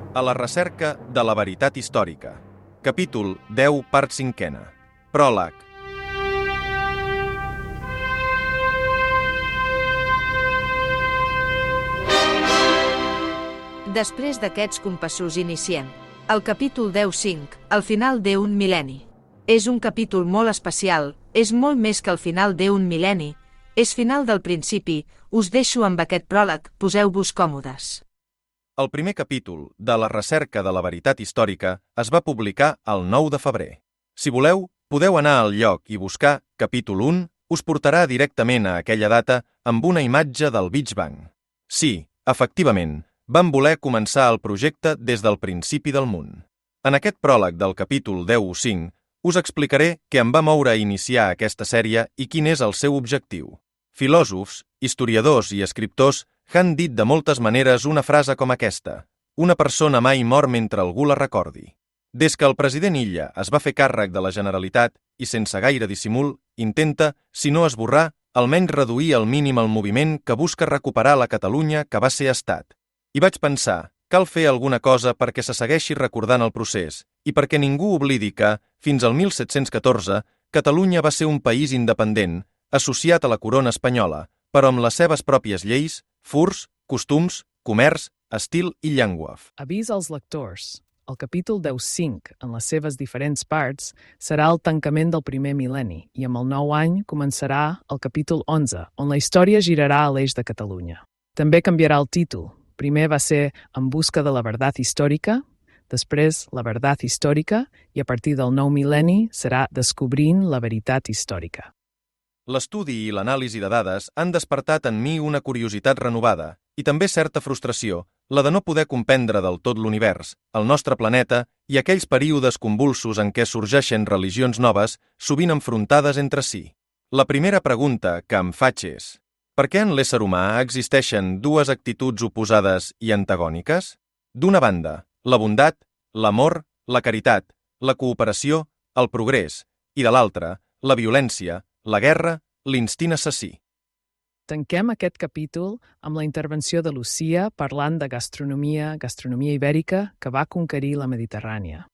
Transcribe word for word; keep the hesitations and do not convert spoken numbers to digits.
A la recerca de la veritat històrica. Capítol deu, part cinquena. Pròleg. Després d'aquests compassos iniciem el capítol deu cinc, el final d'un mil·lenni. És un capítol molt especial, és molt més que el final d'un mil·lenni, és final del principi. Us deixo amb aquest pròleg, poseu-vos còmodes. El primer capítol de la recerca de la veritat històrica es va publicar el nou de febrer. Si voleu, podeu anar al lloc i buscar capítol un, us portarà directament a aquella data amb una imatge del Big Bang. Sí, efectivament, vam voler començar el projecte des del principi del món. En aquest pròleg del capítol deu cinc us explicaré què em va moure a iniciar aquesta sèrie i quin és el seu objectiu. Filòsofs, historiadors i escriptors han dit de moltes maneres una frase com aquesta: una persona mai mor mentre algú la recordi. Des que el president Illa es va fer càrrec de la Generalitat i sense gaire dissimul intenta, si no esborrar, almenys reduir al mínim el moviment que busca recuperar la Catalunya que va ser estat. I vaig pensar, cal fer alguna cosa perquè se segueixi recordant el procés i perquè ningú oblidi que, fins al mil set-cents catorze, Catalunya va ser un país independent, associat a la corona espanyola, però amb les seves pròpies lleis, furs, costums, comerç, estil i llengua. Avís als lectors. El capítol deu cinc, en les seves diferents parts, serà el tancament del primer mil·lenni i amb el nou any començarà el capítol onze, on la història girarà a l'eix de Catalunya. També canviarà el títol. Primer va ser En busca de la verdad històrica, després La verdad històrica i a partir del nou mil·lenni serà Descobrint la veritat històrica. L'estudi i l'anàlisi de dades han despertat en mi una curiositat renovada i també certa frustració, la de no poder comprendre del tot l'univers, el nostre planeta i aquells períodes convulsos en què sorgeixen religions noves, sovint enfrontades entre si. La primera pregunta que em faig és: per què en l'ésser humà existeixen dues actituds oposades i antagòniques? D'una banda, la bondat, l'amor, la caritat, la cooperació, el progrés, i de l'altra, la violència, la guerra, l'instint assassí. Tanquem aquest capítol amb la intervenció de Lucía parlant de gastronomia, gastronomia ibèrica que va conquerir la Mediterrània.